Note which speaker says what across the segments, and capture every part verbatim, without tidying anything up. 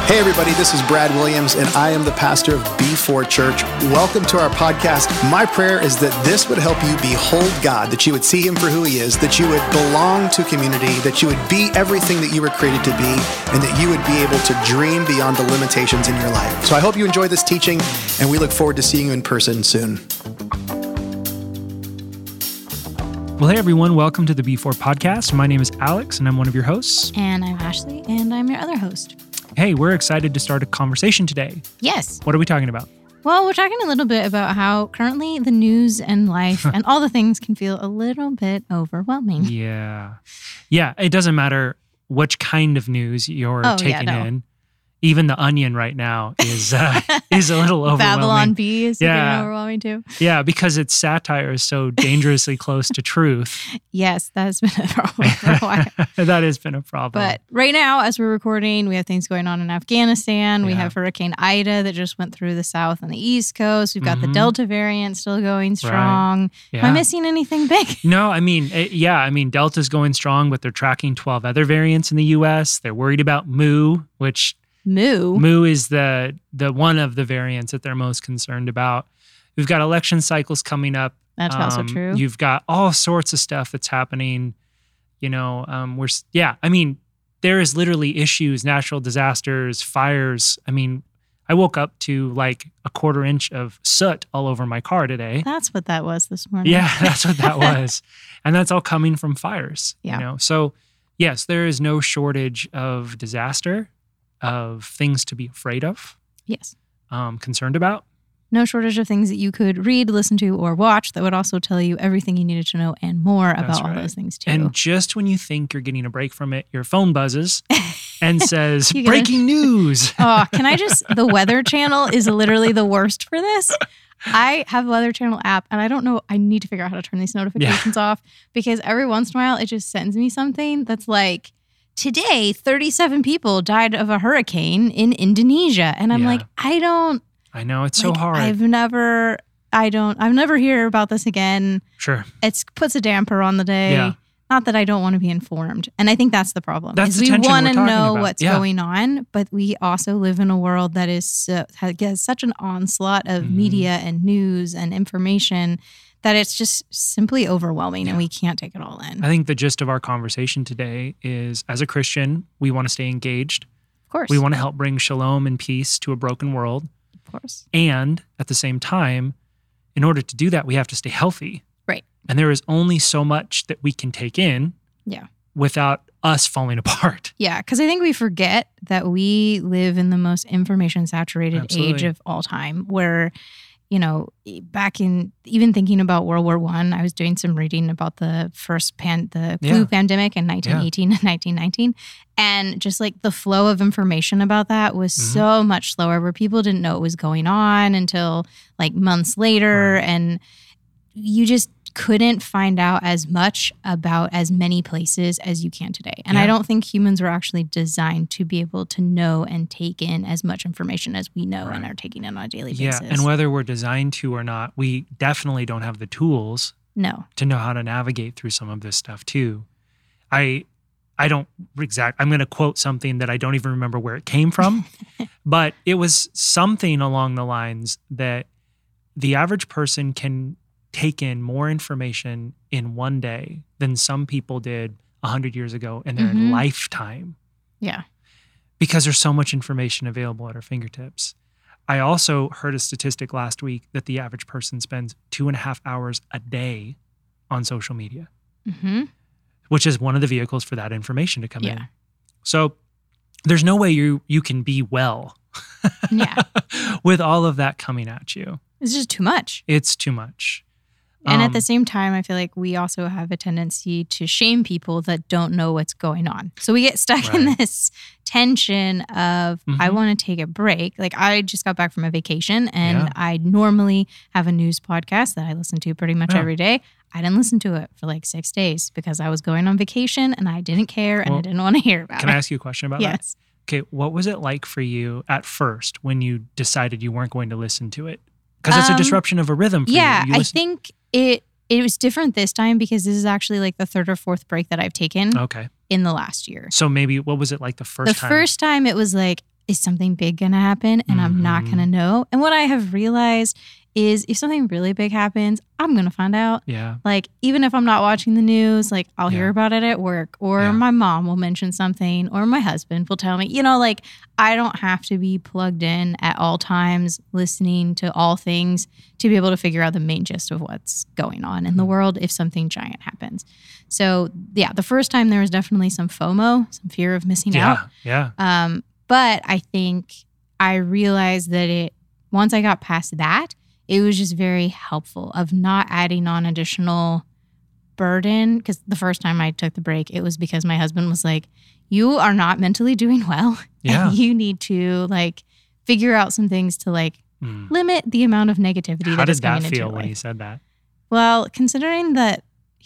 Speaker 1: Hey everybody, this is Brad Williams and I am the pastor of B four Church. Welcome to our podcast. My prayer is that this would help you behold God, that you would see him for who he is, that you would belong to community, that you would be everything that you were created to be, and that you would be able to dream beyond the limitations in your life. So I hope you enjoy this teaching and we look forward to seeing you in person soon.
Speaker 2: Well, hey everyone, welcome to the B four podcast. My name is Alex and I'm one of your hosts.
Speaker 3: And I'm Ashley and I'm your other host.
Speaker 2: Hey, we're excited to start a conversation today.
Speaker 3: Yes.
Speaker 2: What are we talking about?
Speaker 3: Well, we're talking a little bit about how currently the news and life and all the things can feel a little bit overwhelming.
Speaker 2: Yeah. Yeah, it doesn't matter which kind of news you're
Speaker 3: Oh,
Speaker 2: taking
Speaker 3: yeah, no.
Speaker 2: in. Even The Onion right now is uh, is a little overwhelming.
Speaker 3: Babylon Bee is
Speaker 2: Yeah.
Speaker 3: getting overwhelming too.
Speaker 2: Yeah, because its satire is so dangerously close to truth.
Speaker 3: Yes, that has been a problem for a while.
Speaker 2: That has been a problem.
Speaker 3: But right now, as we're recording, we have things going on in Afghanistan. We
Speaker 2: Yeah.
Speaker 3: have Hurricane Ida that just went through the south and the east coast. We've got
Speaker 2: Mhm.
Speaker 3: the Delta variant still going strong.
Speaker 2: Yeah.
Speaker 3: Am I missing anything big?
Speaker 2: No, I mean, it, yeah, I mean, Delta's going strong, but they're tracking twelve other variants in the U S. They're worried about Mu, which
Speaker 3: Moo.
Speaker 2: Mu is the the one of the variants that they're most concerned about. We've got election cycles coming up.
Speaker 3: That's also true.
Speaker 2: You've got all sorts of stuff that's happening. You know, um, we're s- yeah. I mean, there is literally issues, natural disasters, fires. I mean, I woke up to like a quarter inch of soot all over my car today.
Speaker 3: That's what that was this morning.
Speaker 2: Yeah, that's what that was. And that's all coming from fires.
Speaker 3: Yeah.
Speaker 2: You know, so yes, there is no shortage of disaster, of things to be afraid of,
Speaker 3: Yes.
Speaker 2: um, concerned about.
Speaker 3: No shortage of things that you could read, listen to, or watch that would also tell you everything you needed to know and more
Speaker 2: That's
Speaker 3: about all
Speaker 2: right.
Speaker 3: those things too.
Speaker 2: And just when you think you're getting a break from it, your phone buzzes and says,
Speaker 3: You get a-
Speaker 2: breaking news.
Speaker 3: Oh, can I just, the Weather Channel is literally the worst for this. I have a Weather Channel app and I don't know, I need to figure out how to turn these notifications off because every once in a while it just sends me something that's like, today, thirty-seven people died of a hurricane in Indonesia. And I'm
Speaker 2: Yeah.
Speaker 3: like, I don't,
Speaker 2: I know, it's so
Speaker 3: like,
Speaker 2: hard.
Speaker 3: I've never, I don't, I've never hear about this again.
Speaker 2: Sure.
Speaker 3: It puts a damper on the day.
Speaker 2: Yeah.
Speaker 3: Not that I don't want to be informed. And I think that's the problem.
Speaker 2: That's
Speaker 3: is
Speaker 2: the
Speaker 3: we
Speaker 2: tension
Speaker 3: want
Speaker 2: we're
Speaker 3: to
Speaker 2: talking
Speaker 3: know
Speaker 2: about.
Speaker 3: what's
Speaker 2: Yeah.
Speaker 3: going on, but we also live in a world that is so, has such an onslaught of
Speaker 2: Mhm.
Speaker 3: media and news and information that it's just simply overwhelming and we can't take it all in.
Speaker 2: I think the gist of our conversation today is, as a Christian, we want to stay engaged.
Speaker 3: Of course.
Speaker 2: We want to help bring shalom and peace to a broken world.
Speaker 3: Of course.
Speaker 2: And at the same time, in order to do that, we have to stay healthy.
Speaker 3: Right.
Speaker 2: And there is only so much that we can take in
Speaker 3: Yeah.
Speaker 2: without us falling apart.
Speaker 3: Yeah, because I think we forget that we live in the most information saturated age
Speaker 2: Absolutely.
Speaker 3: of all time where, you know, back in even thinking about World War One, I, I was doing some reading about the first pan, the flu
Speaker 2: Yeah.
Speaker 3: pandemic in nineteen eighteen and nineteen nineteen. And just like the flow of information about that was
Speaker 2: Mhm.
Speaker 3: so much slower where people didn't know what was going on until like months later.
Speaker 2: Right.
Speaker 3: And you just couldn't find out as much about as many places as you can today. And
Speaker 2: Yeah.
Speaker 3: I don't think humans were actually designed to be able to know and take in as much information as we know and
Speaker 2: Right.
Speaker 3: are taking in on a daily
Speaker 2: Yeah.
Speaker 3: basis.
Speaker 2: And whether we're designed to or not, we definitely don't have the tools
Speaker 3: no.
Speaker 2: to know how to navigate through some of this stuff too. I I don't exact I'm going to quote something that I don't even remember where it came from, but it was something along the lines that the average person can take in more information in one day than some people did one hundred years ago in their
Speaker 3: Mhm.
Speaker 2: lifetime
Speaker 3: Yeah.
Speaker 2: because there's so much information available at our fingertips. I also heard a statistic last week that the average person spends two and a half hours a day on social media,
Speaker 3: Mm-hmm.
Speaker 2: which is one of the vehicles for that information to come in.
Speaker 3: Yeah.
Speaker 2: So there's no way you you can be well
Speaker 3: Yeah.
Speaker 2: with all of that coming at you.
Speaker 3: It's just too much.
Speaker 2: It's too much.
Speaker 3: And
Speaker 2: Um,
Speaker 3: at the same time, I feel like we also have a tendency to shame people that don't know what's going on. So we get stuck in
Speaker 2: Right.
Speaker 3: this tension of, I
Speaker 2: Mhm.
Speaker 3: want to take a break. Like I just got back from a vacation and
Speaker 2: Yeah.
Speaker 3: I normally have a news podcast that I listen to pretty much
Speaker 2: Yeah.
Speaker 3: every day. I didn't listen to it for like six days because I was going on vacation and I didn't care and
Speaker 2: Well,
Speaker 3: I didn't want to hear about
Speaker 2: Can
Speaker 3: it.
Speaker 2: I ask you a question about that?
Speaker 3: Yes.
Speaker 2: Okay, what was it like for you at first when you decided you weren't going to listen to it? Because it's a
Speaker 3: Um,
Speaker 2: disruption of a rhythm for
Speaker 3: Yeah,
Speaker 2: you. You
Speaker 3: I
Speaker 2: listen-
Speaker 3: think it it was different this time because this is actually like the third or fourth break that I've taken
Speaker 2: Okay.
Speaker 3: in the last year.
Speaker 2: So maybe, what was it like the first
Speaker 3: the
Speaker 2: time?
Speaker 3: first time it was like, is something big going to happen and mm-hmm. I'm not going to know? And what I have realized is if something really big happens, I'm going to find out.
Speaker 2: Yeah.
Speaker 3: Like, even if I'm not watching the news, like I'll yeah. hear about it at work, or yeah. my mom will mention something, or my husband will tell me, you know, like I don't have to be plugged in at all times, listening to all things to be able to figure out the main gist of what's going on in the world if something giant happens. So yeah, the first time there was definitely some FOMO, some fear of missing
Speaker 2: yeah.
Speaker 3: out.
Speaker 2: Yeah.
Speaker 3: Um, but I think I realized that it, once I got past that, it was just very helpful of not adding on additional burden. Because the first time I took the break, it was because my husband was like, you are not mentally doing well.
Speaker 2: Yeah.
Speaker 3: And you need to like figure out some things to like mm. limit the amount of negativity
Speaker 2: How
Speaker 3: that is
Speaker 2: did that
Speaker 3: coming into
Speaker 2: feel
Speaker 3: your
Speaker 2: when
Speaker 3: life.
Speaker 2: he said that?
Speaker 3: Well, considering that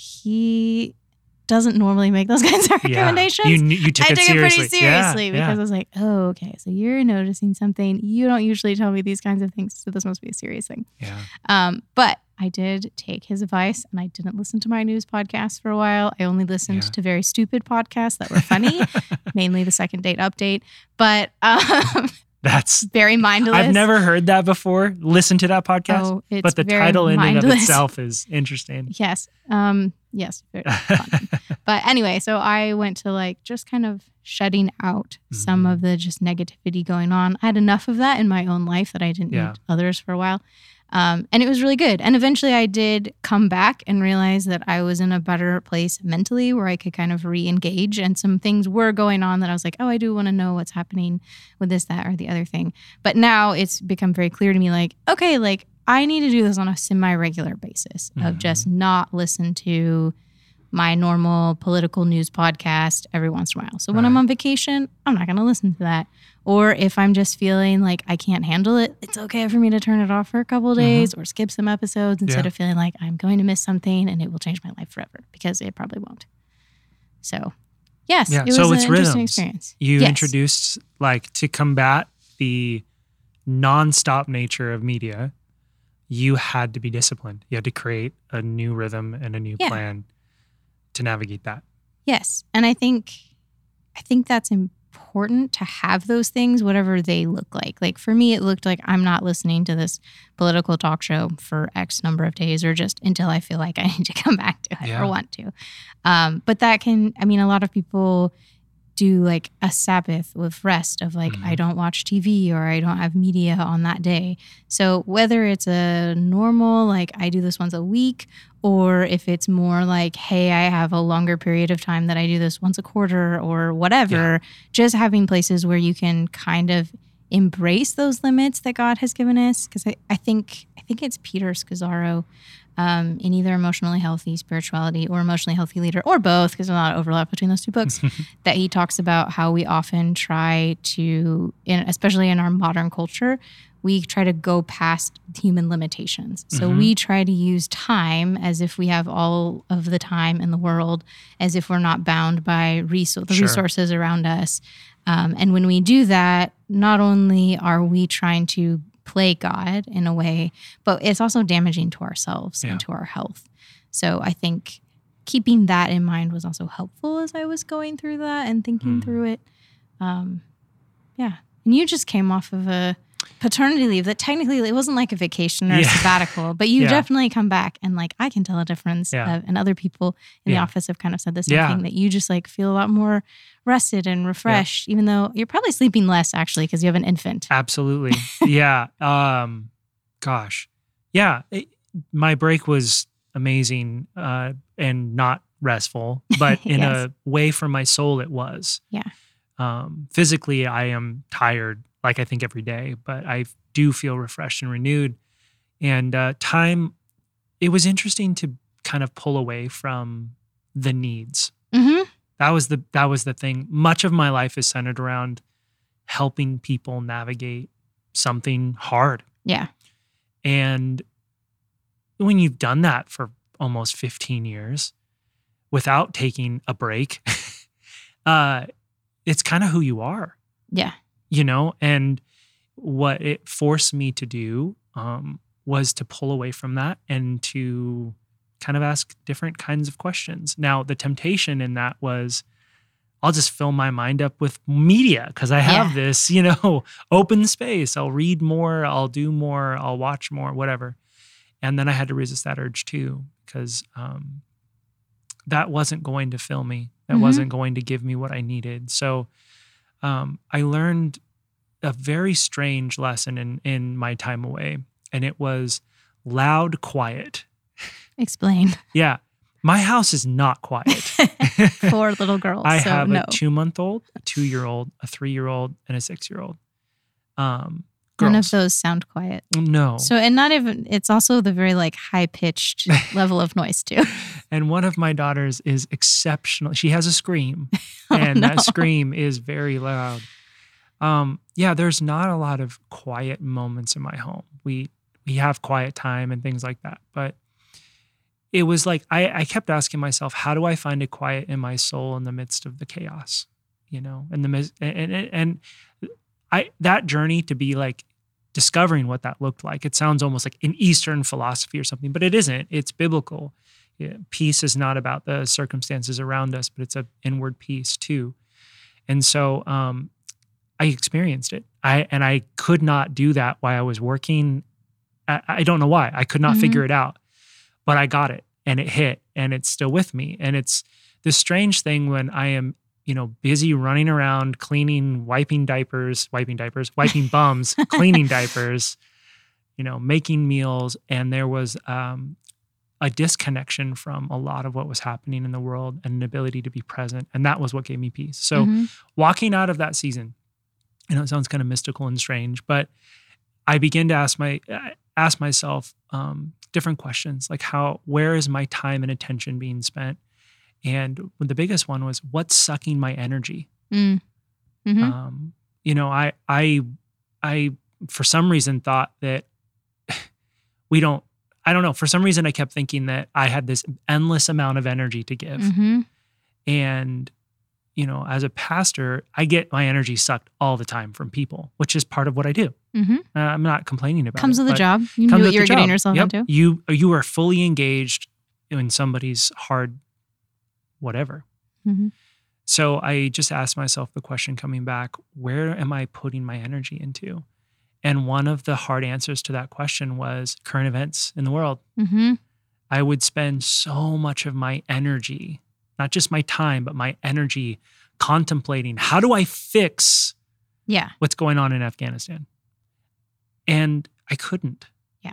Speaker 3: he doesn't normally make those kinds of recommendations.
Speaker 2: Yeah. You, you took
Speaker 3: I
Speaker 2: it
Speaker 3: took
Speaker 2: seriously.
Speaker 3: it pretty seriously
Speaker 2: yeah,
Speaker 3: because
Speaker 2: yeah.
Speaker 3: I was like, oh, okay, so you're noticing something. You don't usually tell me these kinds of things, so this must be a serious thing.
Speaker 2: Yeah.
Speaker 3: Um, but I did take his advice, and I didn't listen to my news podcasts for a while. I only listened
Speaker 2: Yeah.
Speaker 3: to very stupid podcasts that were funny, mainly the Second Date Update. But um,
Speaker 2: That's
Speaker 3: very mindless.
Speaker 2: I've never heard that before. Listen to that podcast.
Speaker 3: Oh, it's
Speaker 2: but the
Speaker 3: very
Speaker 2: title in and of
Speaker 3: mindless.
Speaker 2: itself is interesting.
Speaker 3: Yes. Um, yes. Very fun. But anyway, so I went to like just kind of shutting out mm-hmm. some of the just negativity going on. I had enough of that in my own life that I didn't
Speaker 2: yeah.
Speaker 3: need others for a while. Um, and it was really good. And eventually I did come back and realize that I was in a better place mentally where I could kind of re-engage. And some things were going on that I was like, oh, I do want to know what's happening with this, that, or the other thing. But now it's become very clear to me like, okay, like I need to do this on a semi-regular basis mm-hmm. of just not listen to my normal political news podcast every once in a while. So when
Speaker 2: right.
Speaker 3: I'm on vacation, I'm not going to listen to that. Or if I'm just feeling like I can't handle it, it's okay for me to turn it off for a couple of days mm-hmm. or skip some episodes instead
Speaker 2: yeah.
Speaker 3: of feeling like I'm going to miss something and it will change my life forever, because it probably won't. So, yes,
Speaker 2: yeah.
Speaker 3: it was
Speaker 2: so
Speaker 3: an
Speaker 2: it's
Speaker 3: interesting
Speaker 2: rhythms.
Speaker 3: experience.
Speaker 2: You
Speaker 3: yes.
Speaker 2: introduced, like, to combat the nonstop nature of media, you had to be disciplined. You had to create a new rhythm and a new
Speaker 3: yeah.
Speaker 2: plan to navigate that.
Speaker 3: Yes. And I think I think that's important to have those things, whatever they look like. Like for me, it looked like I'm not listening to this political talk show for X number of days or just until I feel like I need to come back to it
Speaker 2: yeah.
Speaker 3: or want to. Um, but that can, I mean, a lot of people do like a Sabbath with rest of like, mm-hmm. I don't watch T V or I don't have media on that day. So whether it's a normal, like I do this once a week, or if it's more like, hey, I have a longer period of time that I do this once a quarter or whatever, yeah. just having places where you can kind of embrace those limits that God has given us. Because I, I think I think it's Peter Scazzaro um, in either Emotionally Healthy Spirituality or Emotionally Healthy Leader, or both, because there's a lot of overlap between those two books, that he talks about how we often try to, in, especially in our modern culture, we try to go past human limitations. So mm-hmm. we try to use time as if we have all of the time in the world, as if we're not bound by resou- the
Speaker 2: sure.
Speaker 3: resources around us. Um, and when we do that, not only are we trying to play God in a way, but it's also damaging to ourselves
Speaker 2: yeah.
Speaker 3: and to our health. So I think keeping that in mind was also helpful as I was going through that and thinking mm. through it. Um, yeah. And you just came off of a paternity leave that technically it wasn't like a vacation or
Speaker 2: yeah.
Speaker 3: a sabbatical, but you
Speaker 2: yeah.
Speaker 3: definitely come back and like I can tell a difference.
Speaker 2: Yeah.
Speaker 3: Of, and other people in
Speaker 2: yeah.
Speaker 3: the office have kind of said the same
Speaker 2: yeah.
Speaker 3: thing, that you just like feel a lot more rested and refreshed, yeah. even though you're probably sleeping less actually because you have an infant.
Speaker 2: Absolutely. yeah. Um, gosh. Yeah. It, my break was amazing uh, and not restful, but in
Speaker 3: yes.
Speaker 2: a way for my soul it was.
Speaker 3: Yeah.
Speaker 2: Um, physically, I am tired, like I think every day, but I do feel refreshed and renewed. And uh, time, it was interesting to kind of pull away from the needs.
Speaker 3: Mm-hmm.
Speaker 2: That was the that was the thing. Much of my life is centered around helping people navigate something hard.
Speaker 3: Yeah.
Speaker 2: And when you've done that for almost fifteen years without taking a break, uh, it's kind of who you are.
Speaker 3: Yeah.
Speaker 2: You know, and what it forced me to do um, was to pull away from that and to kind of ask different kinds of questions. Now, the temptation in that was, I'll just fill my mind up with media because I have
Speaker 3: Yeah.
Speaker 2: this, you know, open space. I'll read more, I'll do more, I'll watch more, whatever. And then I had to resist that urge too, because um, that wasn't going to fill me. That
Speaker 3: Mhm.
Speaker 2: wasn't going to give me what I needed. So um, I learned a very strange lesson in, in my time away, and it was loud quiet.
Speaker 3: Explain.
Speaker 2: Yeah. My house is not quiet.
Speaker 3: Poor little girl.
Speaker 2: I
Speaker 3: so
Speaker 2: have
Speaker 3: no.
Speaker 2: a two-month-old, a two-year-old, a three-year-old, and a six-year-old. Um,
Speaker 3: None of
Speaker 2: girls.
Speaker 3: those sound quiet.
Speaker 2: No.
Speaker 3: So, and not even, it's also the very like high pitched level of noise too.
Speaker 2: And one of my daughters is exceptional. She has a scream,
Speaker 3: Oh,
Speaker 2: and
Speaker 3: no.
Speaker 2: that scream is very loud. Um, yeah, there's not a lot of quiet moments in my home. We we have quiet time and things like that, but it was like I, I kept asking myself, how do I find a quiet in my soul in the midst of the chaos? You know, and the mis- and and, and I that journey to be like discovering what that looked like. It sounds almost like an Eastern philosophy or something, but it isn't. It's biblical. Yeah, peace is not about the circumstances around us, but it's an inward peace too. And so um, I experienced it. I and I could not do that while I was working. I, I don't know why. I could not
Speaker 3: Mhm.
Speaker 2: figure it out, but I got it and it hit and it's still with me. And it's this strange thing when I am, you know, busy running around, cleaning, wiping diapers, wiping diapers, wiping bums, cleaning diapers, you know, making meals. And there was um, a disconnection from a lot of what was happening in the world and an ability to be present. And that was what gave me peace. So
Speaker 3: Mhm.
Speaker 2: walking out of that season, I know it sounds kind of mystical and strange, but I began to ask my ask myself um, different questions, like how, where is my time and attention being spent? And the biggest one was, what's sucking my energy?
Speaker 3: Mm. Mhm.
Speaker 2: Um, you know, I, I, I, for some reason thought that we don't, I don't know, for some reason I kept thinking that I had this endless amount of energy to give.
Speaker 3: Mhm.
Speaker 2: And, you know, as a pastor, I get my energy sucked all the time from people, which is part of what I do.
Speaker 3: Mhm.
Speaker 2: Uh, I'm not complaining about
Speaker 3: Comes
Speaker 2: it.
Speaker 3: with a
Speaker 2: but
Speaker 3: job. You
Speaker 2: comes
Speaker 3: knew
Speaker 2: with
Speaker 3: what you
Speaker 2: the
Speaker 3: were getting
Speaker 2: job.
Speaker 3: yourself
Speaker 2: Yep.
Speaker 3: into.
Speaker 2: You, you are fully engaged in somebody's hard whatever.
Speaker 3: Mhm.
Speaker 2: So I just asked myself the question coming back, where am I putting my energy into? And one of the hard answers to that question was current events in the world.
Speaker 3: Mhm.
Speaker 2: I would spend so much of my energy, not just my time, but my energy contemplating, how do I fix
Speaker 3: Yeah.
Speaker 2: what's going on in Afghanistan? And I couldn't.
Speaker 3: Yeah.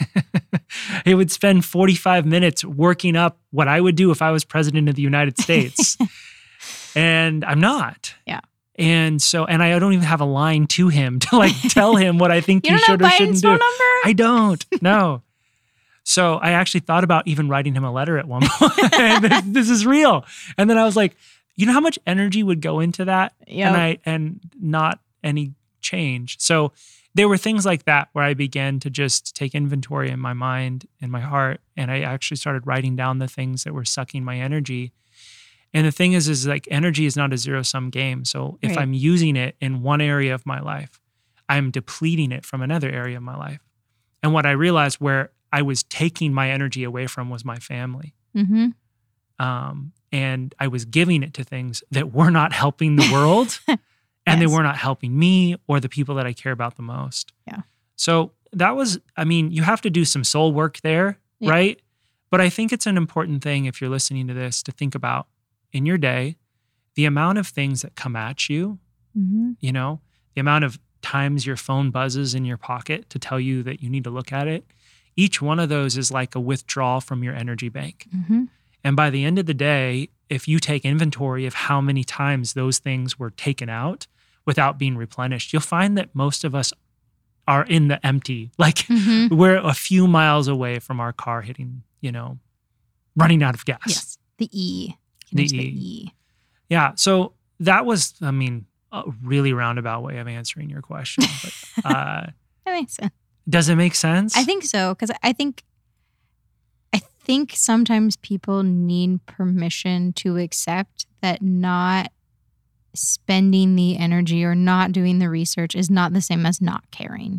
Speaker 2: It would spend forty-five minutes working up what I would do if I was president of the United States. And I'm not.
Speaker 3: Yeah.
Speaker 2: And so, and I don't even have a line to him to like tell him what I think
Speaker 3: You
Speaker 2: he
Speaker 3: don't
Speaker 2: should
Speaker 3: have
Speaker 2: or shouldn't
Speaker 3: Biden's
Speaker 2: do.
Speaker 3: phone number?
Speaker 2: I don't. No. So I actually thought about even writing him a letter at one point. this, this is real. And then I was like, you know how much energy would go into that?
Speaker 3: Yep.
Speaker 2: And I and not any change. So there were things like that where I began to just take inventory in my mind and my heart. And I actually started writing down the things that were sucking my energy. And the thing is, is like energy is not a zero sum game. So if
Speaker 3: Right.
Speaker 2: I'm using it in one area of my life, I'm depleting it from another area of my life. And what I realized where I was taking my energy away from was my family.
Speaker 3: Mhm.
Speaker 2: Um, and I was giving it to things that were not helping the world and they
Speaker 3: Yes.
Speaker 2: were not helping me or the people that I care about the most.
Speaker 3: Yeah.
Speaker 2: So that was, I mean, you have to do some soul work there,
Speaker 3: Yeah.
Speaker 2: right? But I think it's an important thing if you're listening to this to think about in your day, the amount of things that come at you,
Speaker 3: Mhm.
Speaker 2: you know, the amount of times your phone buzzes in your pocket to tell you that you need to look at it. Each one of those is like a withdrawal from your energy bank.
Speaker 3: Mhm.
Speaker 2: And by the end of the day, if you take inventory of how many times those things were taken out without being replenished, you'll find that most of us are in the empty. Like
Speaker 3: Mhm.
Speaker 2: we're a few miles away from our car hitting, you know, running out of gas.
Speaker 3: Yes. The E.
Speaker 2: The
Speaker 3: Into
Speaker 2: E.
Speaker 3: E.
Speaker 2: Yeah. So that was, I mean, a really roundabout way of answering your question. But uh,
Speaker 3: That makes sense.
Speaker 2: does it make sense?
Speaker 3: I think so, because I think I think sometimes people need permission to accept that not spending the energy or not doing the research is not the same as not caring.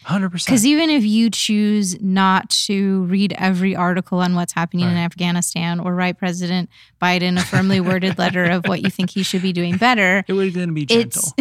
Speaker 2: one hundred percent.
Speaker 3: Because even if you choose not to read every article on what's happening
Speaker 2: Right.
Speaker 3: in Afghanistan or write President Biden a firmly worded letter of what you think he should be doing better,
Speaker 2: It was going to be gentle.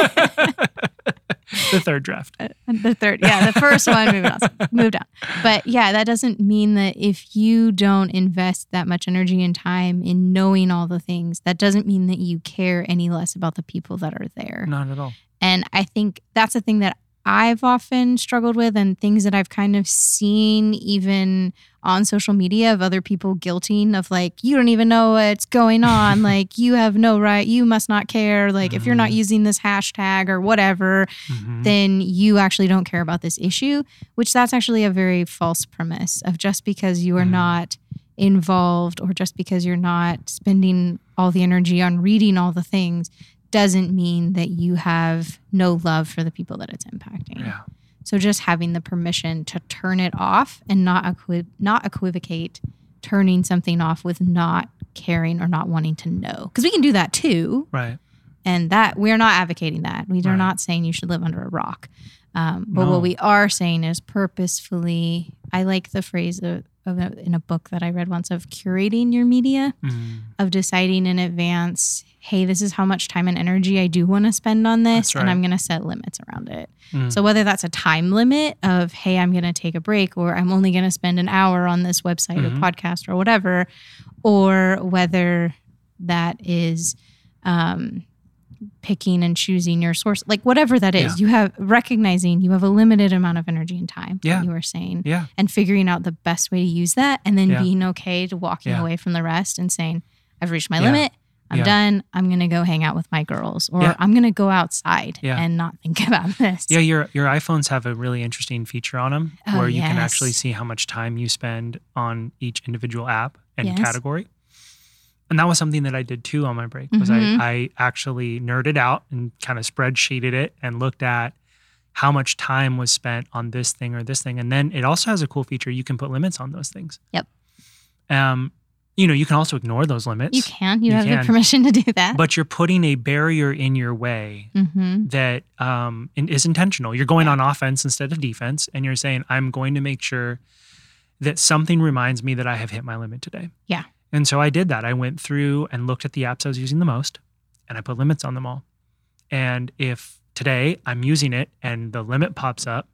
Speaker 2: The third draft.
Speaker 3: the third, yeah, the first one, moving on, moved on. But yeah, that doesn't mean that if you don't invest that much energy and time in knowing all the things, that doesn't mean that you care any less about the people that are there.
Speaker 2: Not at all.
Speaker 3: And I think that's the thing that I've often struggled with, and things that I've kind of seen even on social media of other people guilting of, like, you don't even know what's going on. Like, you have no right. You must not care. Like, mm-hmm. if you're not using this hashtag or whatever, mm-hmm. then you actually don't care about this issue, which that's actually a very false premise of just because you are mm-hmm. not involved or just because you're not spending all the energy on reading all the things doesn't mean that you have no love for the people that it's impacting.
Speaker 2: Yeah.
Speaker 3: So just having the permission to turn it off and not equi- not equivocate turning something off with not caring or not wanting to know. Because we can do that too.
Speaker 2: Right.
Speaker 3: And that we're not advocating that. We are
Speaker 2: right.
Speaker 3: not saying you should live under a rock. Um, but
Speaker 2: no.
Speaker 3: what we are saying is purposefully, I like the phrase of, of a, in a book that I read once of curating your media,
Speaker 2: mm.
Speaker 3: of deciding in advance, hey, this is how much time and energy I do want to spend on this,
Speaker 2: right.
Speaker 3: and I'm going to set limits around it.
Speaker 2: Mm.
Speaker 3: So whether that's a time limit of, hey, I'm going to take a break, or I'm only going to spend an hour on this website mm-hmm. or podcast or whatever, or whether that is um, picking and choosing your source, like whatever that is, yeah. you have recognizing you have a limited amount of energy and time,
Speaker 2: yeah.
Speaker 3: like you were saying,
Speaker 2: yeah.
Speaker 3: and figuring out the best way to use that, and then
Speaker 2: yeah.
Speaker 3: being okay to walking
Speaker 2: yeah.
Speaker 3: away from the rest and saying, I've reached my
Speaker 2: yeah.
Speaker 3: limit. I'm
Speaker 2: yeah.
Speaker 3: done. I'm going to go hang out with my girls, or
Speaker 2: yeah.
Speaker 3: I'm going to go outside
Speaker 2: yeah.
Speaker 3: and not think about this.
Speaker 2: Yeah, your your iPhones have a really interesting feature on them
Speaker 3: oh,
Speaker 2: where you
Speaker 3: yes.
Speaker 2: can actually see how much time you spend on each individual app and
Speaker 3: yes.
Speaker 2: category. And that was something that I did too on my break, was
Speaker 3: mm-hmm.
Speaker 2: I, I actually nerded out and kind of spreadsheeted it and looked at how much time was spent on this thing or this thing. And then it also has a cool feature. You can put limits on those things.
Speaker 3: Yep.
Speaker 2: Um, you know, you can also ignore those limits.
Speaker 3: You can. You,
Speaker 2: You
Speaker 3: have
Speaker 2: can.
Speaker 3: the permission to do that.
Speaker 2: But you're putting a barrier in your way
Speaker 3: mm-hmm.
Speaker 2: that um, is intentional. You're going on offense instead of defense, and you're saying, I'm going to make sure that something reminds me that I have hit my limit today.
Speaker 3: Yeah.
Speaker 2: And so I did that. I went through and looked at the apps I was using the most, and I put limits on them all. And if today I'm using it and the limit pops up,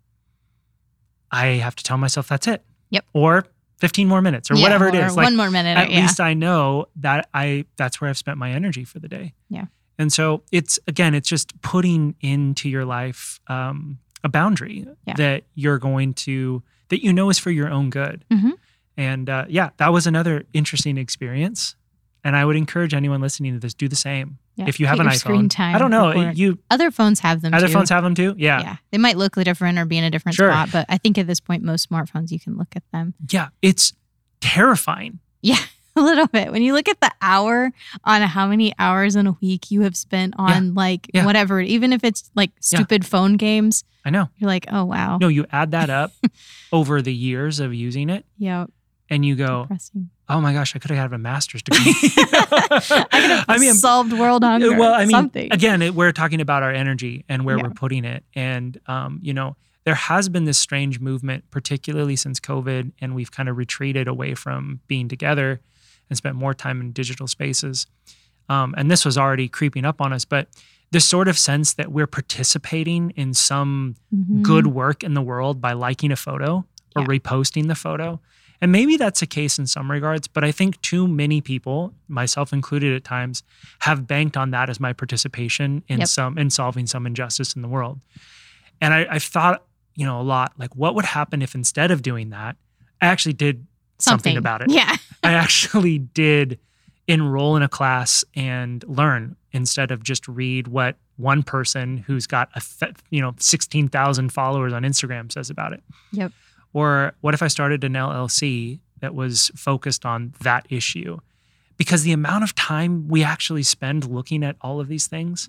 Speaker 2: I have to tell myself that's it.
Speaker 3: Yep.
Speaker 2: Or fifteen more minutes or
Speaker 3: yeah,
Speaker 2: whatever
Speaker 3: or
Speaker 2: it is.
Speaker 3: One
Speaker 2: like,
Speaker 3: more minute.
Speaker 2: At
Speaker 3: or, yeah.
Speaker 2: least I know that I that's where I've spent my energy for the day.
Speaker 3: Yeah.
Speaker 2: And so it's, again, it's just putting into your life um, a boundary
Speaker 3: yeah.
Speaker 2: that you're going to, that you know is for your own good.
Speaker 3: Mm-hmm.
Speaker 2: And uh, yeah, that was another interesting experience. And I would encourage anyone listening to this, do the same.
Speaker 3: Yeah.
Speaker 2: If you have
Speaker 3: Put
Speaker 2: an
Speaker 3: your
Speaker 2: iPhone,
Speaker 3: screen time
Speaker 2: I don't know,
Speaker 3: report.
Speaker 2: you
Speaker 3: Other phones have them
Speaker 2: other
Speaker 3: too.
Speaker 2: phones have them too. Yeah.
Speaker 3: Yeah. They might look different or be in a different
Speaker 2: Sure.
Speaker 3: spot, but I think at this point, most smartphones, you can look at them.
Speaker 2: Yeah. It's terrifying.
Speaker 3: Yeah. A little bit. When you look at the hour on how many hours in a week you have spent on
Speaker 2: Yeah.
Speaker 3: like
Speaker 2: Yeah.
Speaker 3: whatever, even if it's like stupid phone games,
Speaker 2: I know.
Speaker 3: you're like, oh, wow.
Speaker 2: No, you add that up over the years of using it
Speaker 3: Yeah.
Speaker 2: and you go,
Speaker 3: Depressing.
Speaker 2: oh my gosh, I could have had a master's degree.
Speaker 3: I could have
Speaker 2: I mean,
Speaker 3: solved world hunger.
Speaker 2: well, I mean,
Speaker 3: something.
Speaker 2: again, it, we're talking about our energy and where
Speaker 3: Yeah.
Speaker 2: we're putting it. And, um, you know, there has been this strange movement, particularly since COVID, and we've kind of retreated away from being together and spent more time in digital spaces. Um, and this was already creeping up on us, but this sort of sense that we're participating in some
Speaker 3: Mhm.
Speaker 2: good work in the world by liking a photo or
Speaker 3: Yeah.
Speaker 2: reposting the photo. And maybe that's the case in some regards, but I think too many people, myself included at times, have banked on that as my participation in
Speaker 3: Yep.
Speaker 2: some in solving some injustice in the world. And I, I've thought, you know, a lot, like what would happen if instead of doing that, I actually did something,
Speaker 3: Something.
Speaker 2: about it.
Speaker 3: Yeah.
Speaker 2: I actually did enroll in a class and learn instead of just read what one person who's got a th- you know sixteen thousand followers on Instagram says about it.
Speaker 3: Yep.
Speaker 2: Or what if I started an L L C that was focused on that issue? Because the amount of time we actually spend looking at all of these things,
Speaker 3: Yeah.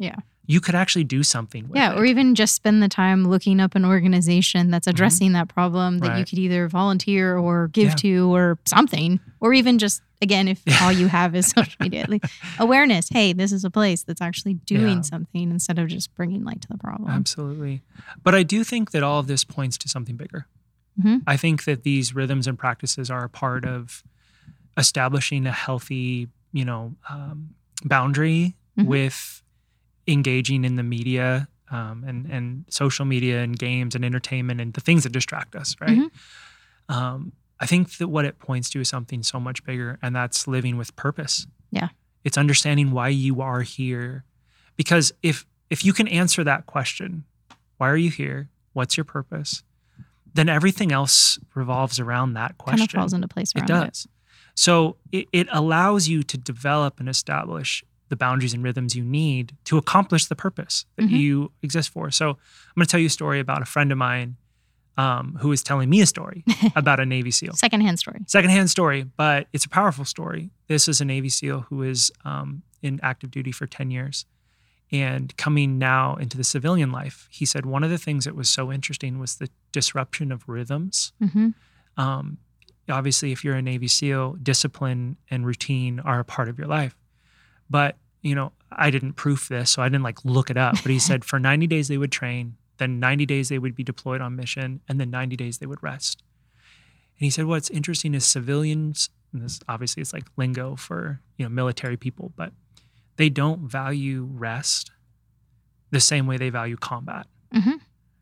Speaker 2: you could actually do something with
Speaker 3: Yeah,
Speaker 2: it.
Speaker 3: or even just spend the time looking up an organization that's addressing mm-hmm. that problem that
Speaker 2: right.
Speaker 3: you could either volunteer or give
Speaker 2: yeah.
Speaker 3: to or something. Or even just, again, if all you have is social media, like awareness. Hey, this is a place that's actually doing yeah. something instead of just bringing light to the problem.
Speaker 2: Absolutely. But I do think that all of this points to something bigger.
Speaker 3: Mm-hmm.
Speaker 2: I think that these rhythms and practices are a part of establishing a healthy, you know, um, boundary mm-hmm. with engaging in the media um, and, and social media and games and entertainment and the things that distract us, right?
Speaker 3: Mm-hmm.
Speaker 2: Um, I think that what it points to is something so much bigger, and that's living with purpose.
Speaker 3: Yeah.
Speaker 2: It's understanding why you are here. Because if if you can answer that question, why are you here? What's your purpose? Then everything else revolves around that question.
Speaker 3: Kind of falls into place around
Speaker 2: it. Does. It. So it, it allows you to develop and establish the boundaries and rhythms you need to accomplish the purpose that mm-hmm. you exist for. So I'm going to tell you a story about a friend of mine um, who is telling me a story about a Navy SEAL.
Speaker 3: Secondhand story.
Speaker 2: Secondhand story, but it's a powerful story. This is a Navy SEAL who is um, in active duty for ten years. And coming now into the civilian life, he said one of the things that was so interesting was the disruption of rhythms.
Speaker 3: Mm-hmm.
Speaker 2: Um, obviously, if you're a Navy SEAL, discipline and routine are a part of your life. But, you know, I didn't proof this, so I didn't like look it up. But he said for ninety days they would train, then ninety days they would be deployed on mission, and then ninety days they would rest. And he said what's interesting is civilians, and this obviously it's like lingo for, you know, military people, but they don't value rest the same way they value combat.
Speaker 3: Mm-hmm.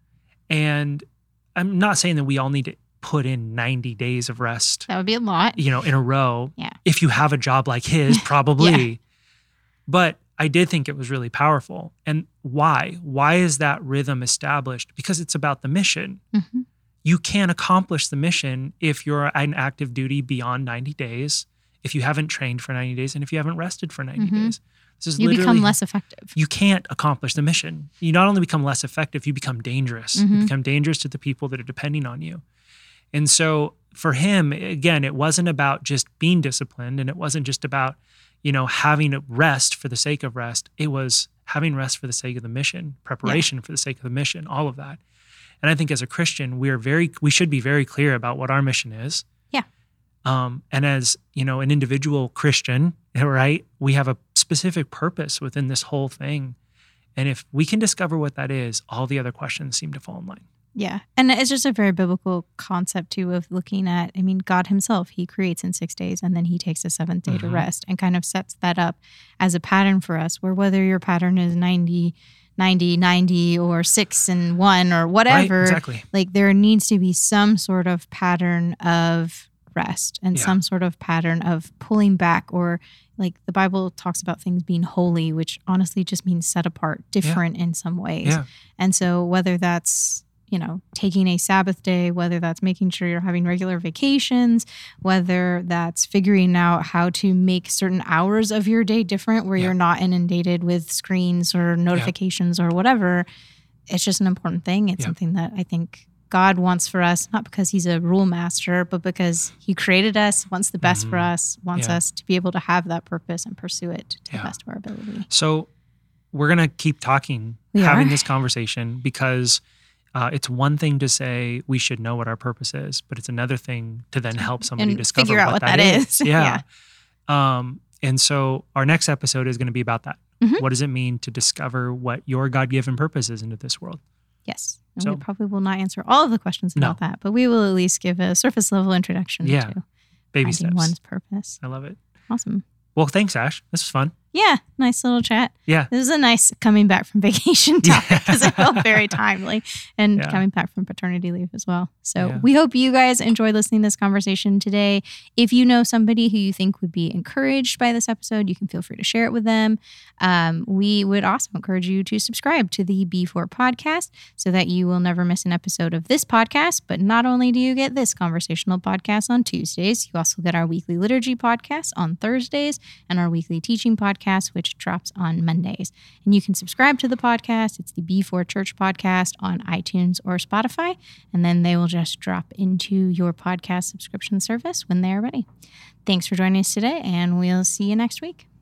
Speaker 2: And I'm not saying that we all need to put in ninety days of rest.
Speaker 3: That would be a lot.
Speaker 2: You know, in a row.
Speaker 3: Yeah.
Speaker 2: If you have a job like his, probably.
Speaker 3: Yeah.
Speaker 2: But I did think it was really powerful. And why? Why is that rhythm established? Because it's about the mission.
Speaker 3: Mm-hmm.
Speaker 2: You can't accomplish the mission if you're in active duty beyond ninety days, if you haven't trained for ninety days, and if you haven't rested for ninety
Speaker 3: mm-hmm.
Speaker 2: days. This is
Speaker 3: you
Speaker 2: literally,
Speaker 3: become less effective.
Speaker 2: You can't accomplish the mission. You not only become less effective, you become dangerous.
Speaker 3: Mm-hmm.
Speaker 2: You become dangerous to the people that are depending on you. And so for him, again, it wasn't about just being disciplined, and it wasn't just about, you know, having rest for the sake of rest. It was having rest for the sake of the mission, preparation yeah. for the sake of the mission, all of that. And I think as a Christian, we are very, we should be very clear about what our mission is.
Speaker 3: Yeah.
Speaker 2: Um, and as, you know, an individual Christian, right, we have a specific purpose within this whole thing. And if we can discover what that is, all the other questions seem to fall in line.
Speaker 3: Yeah. And it's just a very biblical concept too of looking at, I mean, God himself, he creates in six days and then he takes a seventh day mm-hmm. to rest, and kind of sets that up as a pattern for us, where whether your pattern is ninety, ninety, ninety or six and one or whatever,
Speaker 2: right, exactly.
Speaker 3: like there needs to be some sort of pattern of rest and yeah. some sort of pattern of pulling back, or like the Bible talks about things being holy, which honestly just means set apart, different yeah. in some ways.
Speaker 2: Yeah.
Speaker 3: And so whether that's, you know, taking a Sabbath day, whether that's making sure you're having regular vacations, whether that's figuring out how to make certain hours of your day different where yeah. you're not inundated with screens or notifications yeah. or whatever, it's just an important thing. It's yeah. something that I think God wants for us, not because he's a rule master, but because he created us, wants the best mm-hmm. for us, wants
Speaker 2: yeah.
Speaker 3: us to be able to have that purpose and pursue it to
Speaker 2: yeah.
Speaker 3: the best of our ability.
Speaker 2: So we're going to keep talking,
Speaker 3: we
Speaker 2: having
Speaker 3: are.
Speaker 2: this conversation, because uh, it's one thing to say we should know what our purpose is, but it's another thing to then help somebody
Speaker 3: and
Speaker 2: discover
Speaker 3: figure out
Speaker 2: what,
Speaker 3: what
Speaker 2: that is.
Speaker 3: is.
Speaker 2: Yeah. yeah. Um, and so our next episode is going to be about that.
Speaker 3: Mm-hmm.
Speaker 2: What does it mean to discover what your God-given purpose is into this world?
Speaker 3: Yes. And
Speaker 2: so,
Speaker 3: we probably will not answer all of the questions about
Speaker 2: no.
Speaker 3: that, but we will at least give a surface level introduction
Speaker 2: yeah.
Speaker 3: to
Speaker 2: baby
Speaker 3: finding
Speaker 2: steps.
Speaker 3: one's purpose.
Speaker 2: I love it.
Speaker 3: Awesome.
Speaker 2: Well, thanks, Ash. This was fun.
Speaker 3: Yeah, nice little chat.
Speaker 2: Yeah.
Speaker 3: This is a nice coming back from vacation topic because it felt very timely, and
Speaker 2: yeah.
Speaker 3: coming back from paternity leave as well. So
Speaker 2: yeah.
Speaker 3: we hope you guys enjoyed listening to this conversation today. If you know somebody who you think would be encouraged by this episode, you can feel free to share it with them. Um, we would also encourage you to subscribe to the B four podcast so that you will never miss an episode of this podcast. But not only do you get this conversational podcast on Tuesdays, you also get our weekly liturgy podcast on Thursdays and our weekly teaching podcast, which drops on Mondays. And you can subscribe to the podcast. It's the B four Church podcast on iTunes or Spotify, and then they will just drop into your podcast subscription service when they are ready. Thanks for joining us today, and we'll see you next week.